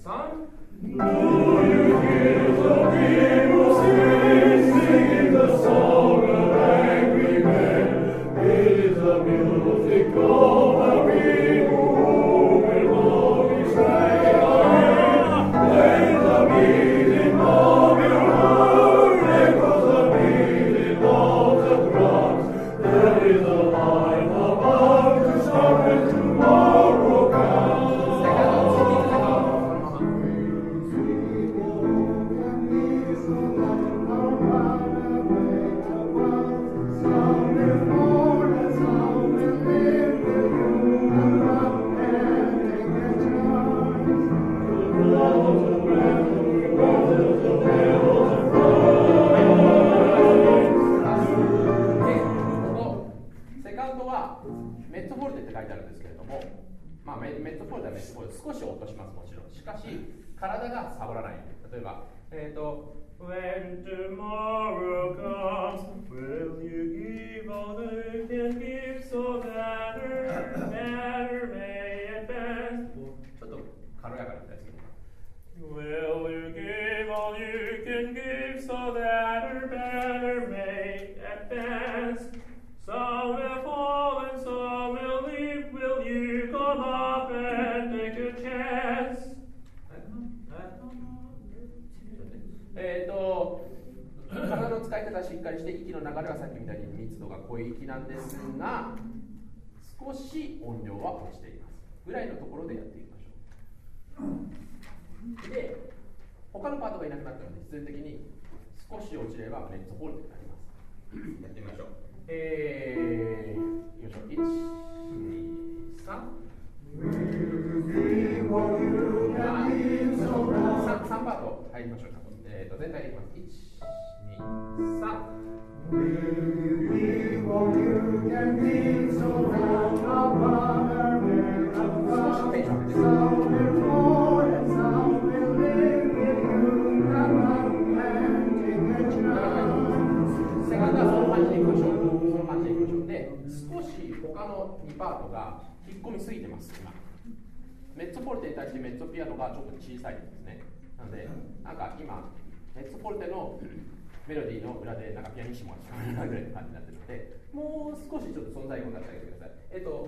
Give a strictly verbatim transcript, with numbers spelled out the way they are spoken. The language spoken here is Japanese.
さん。メッツフォルテって書いてあるんですけれども、まあ、メッツフォルテはメッツフォルテ少し落としますもちろん。しかし体がサボらない。例えば、えっ、ー、と When tomorrow comes, will you give all that you can give so that her matter may advance? ちょっと軽やかに言ったやつ。Will you give all you can give so that her matter may advance? Some will fall and some will leave. Will you come up and take a chance? えっと、体の使い方はしっかりして、息の流れはさっきみたいに密度が濃い息なんですが、少し音量は落ちていますぐらいのところでやっていきましょう。で、他のパートがいなくなったので、必然的に少し落ちればメッツフォルテになります。やってみましょう。えー、よいしょ、いち、に、さん。さんパート入りましょう。えーと、全体でいきます。いち、に、さん。少しテンション上げて。セカンドはその感じでいきましょう。その感じでいきましょう。で、少し他のにパートが引っ込みすぎてます。今メッツフォルテに対してメッツピアノがちょっと小さいんですね。なので、なんか今メッツフォルテのメロディーの裏でなんかピアニッシモが聞こえるぐらいの感じになってるので、もう少しちょっと存在感を出してあげてください。えっと